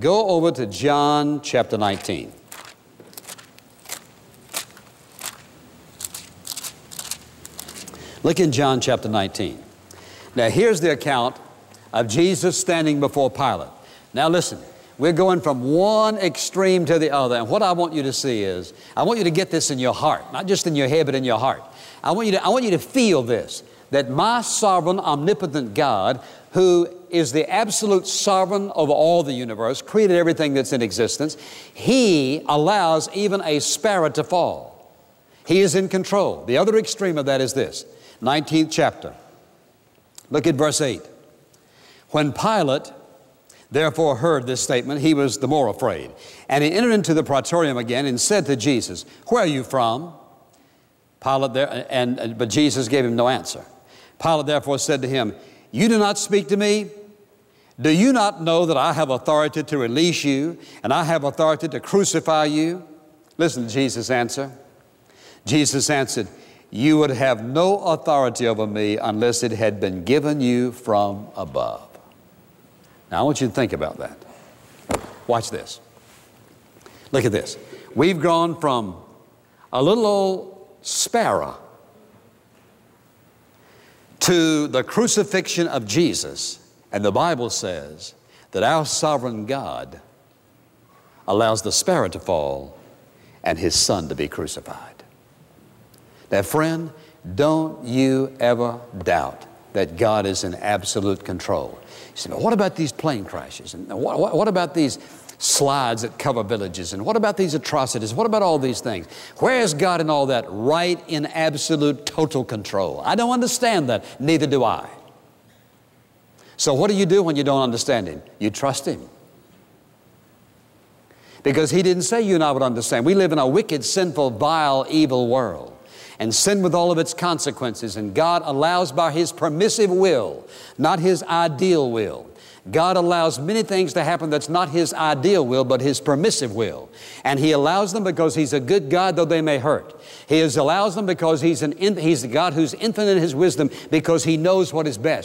Go over to John chapter 19. Look in John chapter 19. Now here's the account of Jesus standing before Pilate. Now listen, we're going from one extreme to the other, and what I want you to see is, I want you to get this in your heart, not just in your head, but in your heart. I want you to feel this, that my sovereign, omnipotent God, who is the absolute sovereign over all the universe, created everything that's in existence, He allows even a sparrow to fall. He is in control. The other extreme of that is this, 19th chapter. Look at verse 8. When Pilate therefore heard this statement, he was the more afraid. And he entered into the praetorium again and said to Jesus, "Where are you from?" But Jesus gave him no answer. Pilate therefore said to him, "You do not speak to me? Do you not know that I have authority to release you, and I have authority to crucify you?" Listen to Jesus' answer. Jesus answered, "You would have no authority over me unless it had been given you from above." Now, I want you to think about that. Watch this. Look at this. We've gone from a little old sparrow to the crucifixion of Jesus. And the Bible says that our sovereign God allows the sparrow to fall and His Son to be crucified. Now, friend, don't you ever doubt that God is in absolute control. You say, "What about these plane crashes? And what about these slides that cover villages? And what about these atrocities? What about all these things?" Where is God in all that? Right in absolute total control. I don't understand that. Neither do I. So what do you do when you don't understand Him? You trust Him. Because He didn't say you and I would understand. We live in a wicked, sinful, vile, evil world. And sin with all of its consequences. And God allows by His permissive will, not His ideal will. God allows many things to happen that's not His ideal will, but His permissive will. And He allows them because He's a good God, though they may hurt. He allows them because He's the God who's infinite in His wisdom, because He knows what is best.